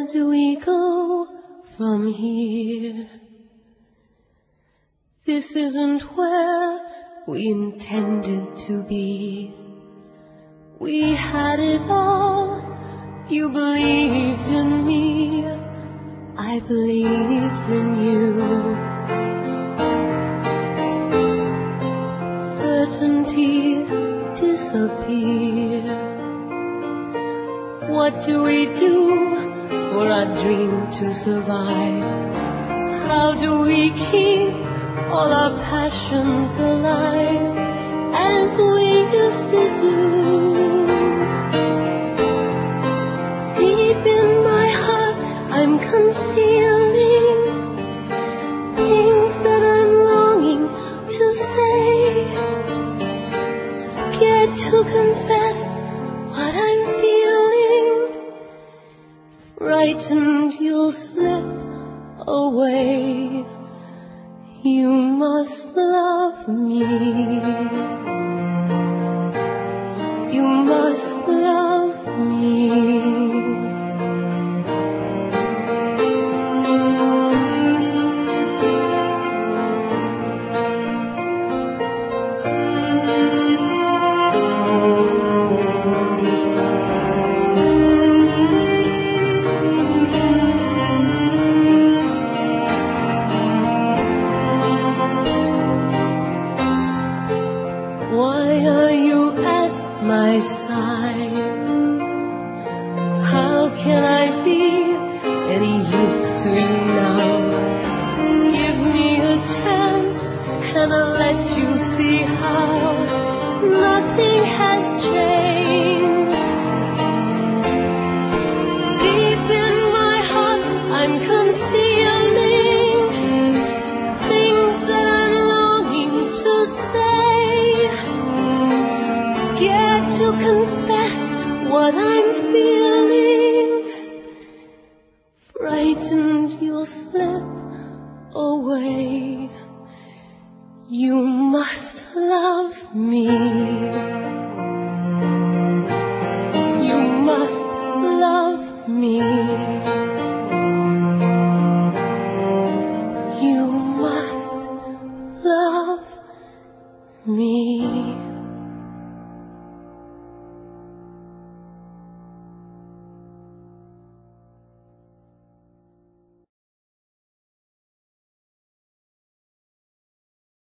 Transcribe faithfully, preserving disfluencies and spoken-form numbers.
Where do we go from here? This isn't where we intended to be. We had it all. You believed in me, I believed in you. Certainties disappear. What do we do for our dream to survive? How do we keep all our passions alive as we used to do? Deep in my heart I'm concealing things that I'm longing to say, scared to confess what I'm feeling, frightened you'll slip away. You must love me. You must love me. Why are you at my side? How can I be any use to you now? Give me a chance and I'll let you see how nothing has changed. Deep in my heart I'm concealing things that I'm longing to say, scared to confess what I'm feeling, frightened you'll slip away. You must love me. You must love me. You must love me.